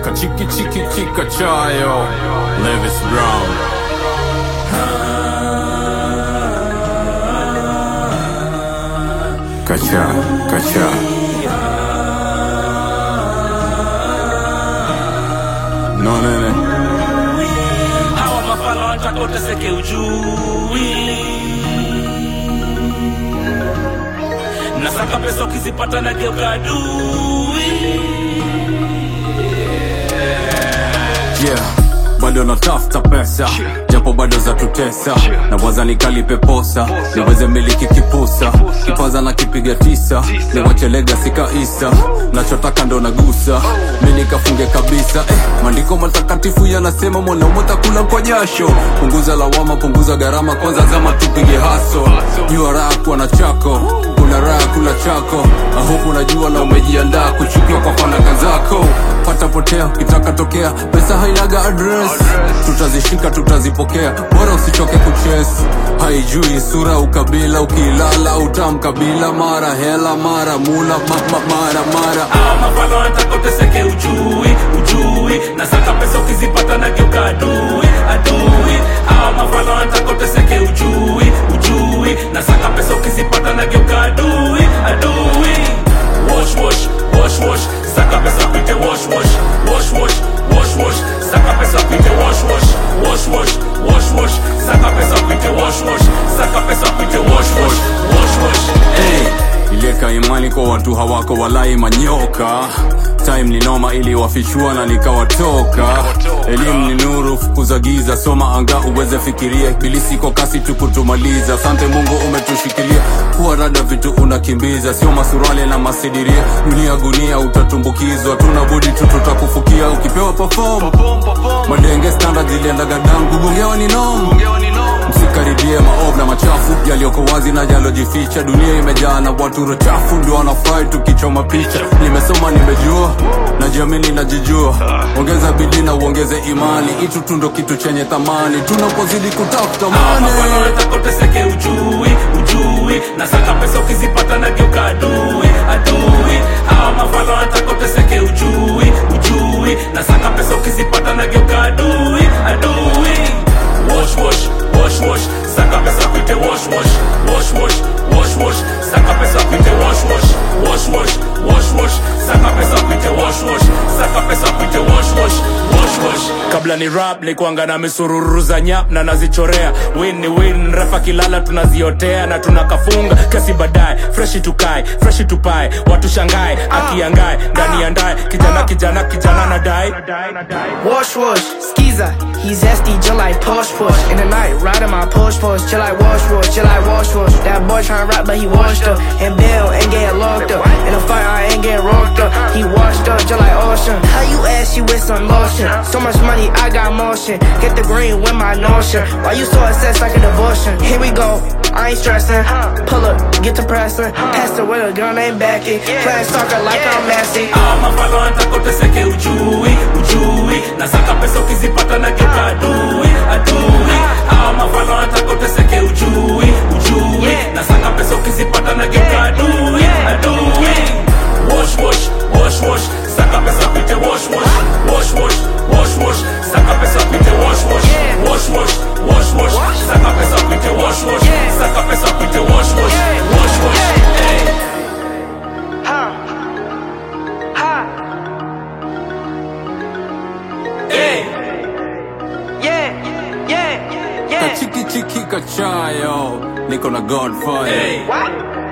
Kachiki chiki chika chayo Levis Brown. Kacha, kacha. No nene. Hawa mafala wanataka uteseke ujui. Nasaka pesa ukizipata na geuka adui. Yeah, bado natafuta pesa, japo bado za tutesa. Na waza nikalipe posa, niweze miliki kipusa. Kipaza na kipiga tisa, niwache legacy kaisa. Nachotaka ndo nagusa, mimi kafunge kabisa. Maandiko matakatifu yanasema mwanaume utakula kwa jasho. Punguza lawama, punguza gharama, kwanza zama tupige haso. Jua raha kwa na chako, kuna raha kula chako. I hope unajua na umejiandaa kuchukiwa kwa fanaka zako. Pata potea, kitaka tokea, pesa hainaga address. Tutazishika, tutazipokea, bora usichoke kuchase. Haijui sura ukabila, ukilala utamkabila. Mara hela, mara mula, mara. Mafala wanataka uteseke ujui, ujui. Nasaka pesa ukizipata na geuka adui, adui. Mafala wanataka uteseke ujui, ujui. Nasaka pesa ukizipata na geuka adui, adui. Wash, wash, wash, wash. Saka pesa kuite wash, wash. Wash, wash, wash, wash. Saka pesa kuite wash, wash. Wash, wash, wash, wash. Saka pesa kuite wash, wash. Saka pesa kuite wash, wash. Wash, wash. Hey, ilieka imani kwa watu hawako walai manyoka. Time ni noma ili wafichua na nikawatoka. Elimu ni nuru, fukuza giza. Soma anga uweze fikiria. Ibilisi kwa kasi tukutumaliza. Asante Mungu umetushikilia. Kuwa rada vitu unakimbiza. Sio masurale na masidiria. Dunia gunia utatumbukizwa. Tunabudi tu tutakufukia. Ukipewa perform madenge standard zilienda gadam. Kugongewa ni nom. Msikaribie maovu na machafu yalioko wazi na yalojificha. Dunia imejaa na watu rochafu, ndio wanafai tukichoma picha. Nimesoma nimejua, najiamini najijua. Ongeza bidii na uongeze imani. Itu tu ndo kitu chenye thamani. Tunapozidi kutafuta mane. Mafala wanataka uteseke ujui, ujui. Nasaka pesa ukizipata na geuka adui, adui. Mafala wanataka uteseke ujui, ujui. Nasaka pesa ukizipata na geuka adui, adui. Wash, wash, wash, wash. Saka pesa kuite wash, wash. Wash, wash, wash, wash. Saka pesa kuite wash, wash. Wash, wash, wash, wash. Saka pesa kuite wash, wash. Saka pesa kuite wash, wash. Wash, wash. Kabla ni rap nikuanga na misururu za nyap na nazichorea. Win ni win, refa kilala tunaziotea na tunakafunga. Kesi badai, freshi tukai, freshi tupai. Watu shangai, akiangai, ndani ya ndai. Kijana na dai. Wash, wash, Skiza, he's SD, just like push. In the night, riding my push, just like wash, just like wash. That boy tryna rap, but he washed up. And Bill ain't getting locked up. In the fight, I ain't getting rocked up. He washed up, just like ocean. How you ask you with some lotion? So much money, I got motion. Get the green with my notion. Why you so obsessed like a devotion? Here we go, I ain't stressing. Pull up, get to pressing. Pass the with a gun, ain't backing. Playing soccer like I'm Messi. Mafala wanataka uteseke ujui, ujui. Nasaka pesa ukizipata na geuka adui, adui. Mafala wanataka uteseke ujui, ujui. Nasaka pesa ukizipata na geuka adui, adui. Wash, wash, wash, wash. Saka pesa kuite wash, wash. Wash, wash, wash, wash. Saka pesa kuite wash, wash. Wash, wash, wash, wash. Saka pesa kuite wash, wash. Saka pesa kuite wash, wash. Wash, wash. Hey. Hey. Kachiki chiki kachayo. Niko na Godfire. Hey.